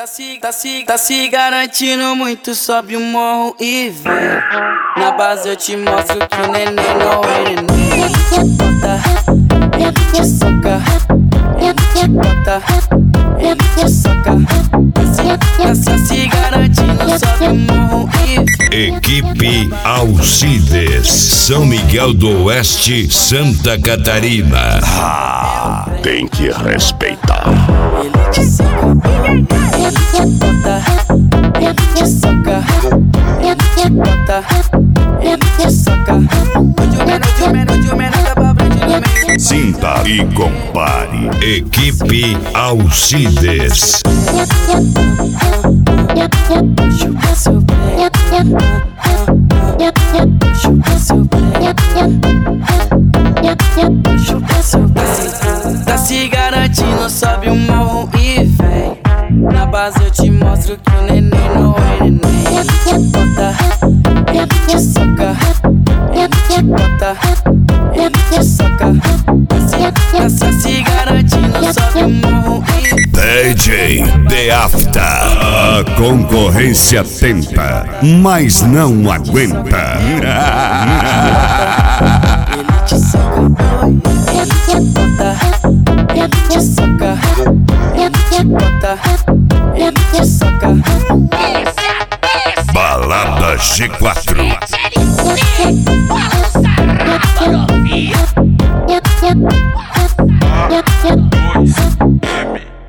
Tá se garantindo muito, sobe o morro e vem. Na base eu te mostro que o neném não é neném. Ele te soca, ele te bota, ele te soca. Tá se garantindo, sobe o morro e vem. Equipe Alcides, São Miguel do Oeste, Santa Catarina. Tem que respeitar. Ele te soca, ele te bota, ele te soca, ele te bota, ele te soca. O menor tá pra frente no meio. Sinta e compare. Equipe Alcides. Chupa seu pé, chupa seu pé, chupa seu pé. Tá se garantindo, sobe o morro e vem. Na base eu te mostro que o neném não é neném. Ele te bota, ele te soca, ele te bota, ele te soca. Tá se garantindo, sobe o morro e vem. DJ The After. A concorrência tenta, mas não aguenta. Ele te soca, ele te bota, ele te soca, ele te bota, ele te soca. Balada G4. Vamos, Sarrado, novinha.